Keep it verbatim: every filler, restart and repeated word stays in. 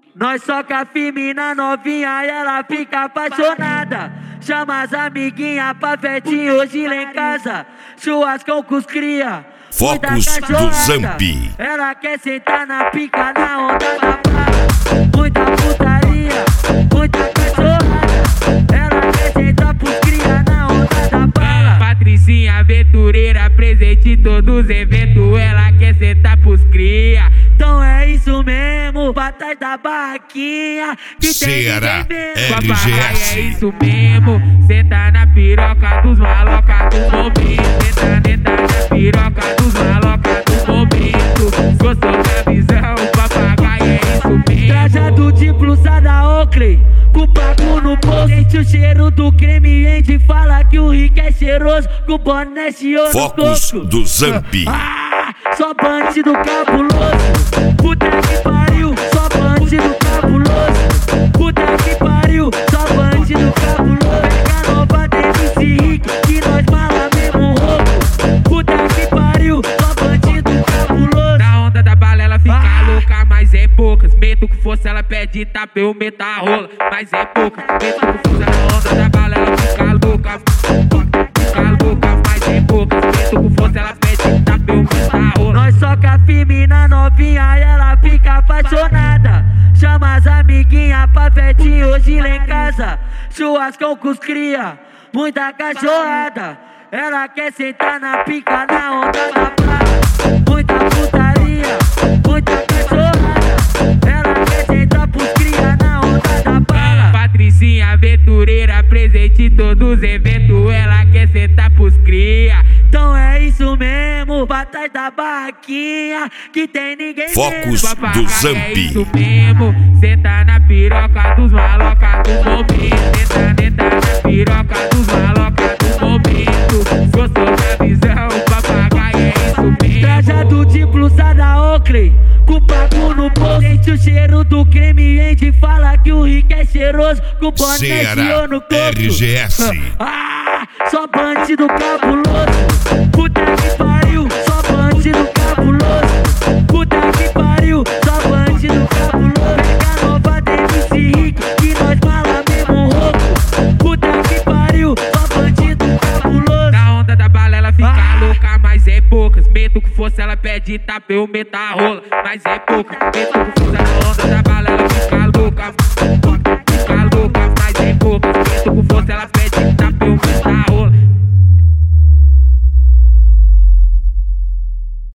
Nós soca firme na novinha e ela fica apaixonada. Chama as amiguinhas pra festinha hoje lá em casa. Churrascão com os cria, Focos do Zamp. Ela quer sentar na pica na onda da praia. Muita putaria, muita cachorrada. Ela quer sentar pros cria na onda da praia. Patricinha aventureira, presente em todos os eventos. Ela quer sentar pros cria. Então é isso mesmo, batalha da barraquinha que Ceará tem R G S. É isso mesmo, senta na piroca dos maloca do momento. Senta, senta na piroca dos maloca do momento. Gostou da visão, papagaio, é isso mesmo. Trajado de blusa da Oakley, com paco no bolso. Sente o cheiro do creme, a gente fala que o Rick é cheiroso, com boné chioso. Focos do Zamp. Ah, só bandido cabuloso. Puta que pariu, só bandido cabuloso. Puta que pariu, só bandido cabuloso. Pega a nova D M C Rick, que nós mala mesmo roubo. Puta que pariu, só bandido cabuloso. Na onda da bala ela fica ah. louca, mas é poucas. Medo que fosse ela pede tapa, eu meto a rola, mas é poucas. Medo que fosse na onda da bala ela fica louca. Fica louca, mas é poucas. Medo que fosse ela pede tapa, eu meto a rola. Nós soca firme na novinha e ela fica apaixonada. Chama as amiguinhas pra festinha hoje lá em casa. Churrascão com os cria, muita cachorrada. Ela quer sentar na pica na onda da praia. Muita putaria, muita cachorrada. Ela quer sentar pros cria na onda da praia. Patricinha aventureira, presente em todos os eventos. Ela quer sentar pros cria. Então é isso mesmo, batalha da barraquinha que tem ninguém Focos mesmo. do Zamp. É isso mesmo, senta na piroca dos maloca do momento. Senta, senta na piroca dos maloca do momento. Gostou da visão, papagaio, é isso mesmo. Trajado de blusa da Oakley, com paco no bolso. Sente o cheiro do creme, a gente fala que o Rick é cheiroso, com boné Ceará no corpo. R G S. Ah, só bandido cabuloso. Puta que pariu, só bandido cabuloso. Puta que pariu, só bandido cabuloso. Pega a nova D M C Rick, que nós mala mesmo roubo. Puta que pariu, só bandido cabuloso. Na onda da bala ela fica ah. louca, mas é poucas. Medo que fosse ela pede tapa, eu meto a rola, mas é poucas. Medo que fosse na onda da bala ela fica louca. Fica louca, mas é poucas. Medo que fosse ela pede tapa, eu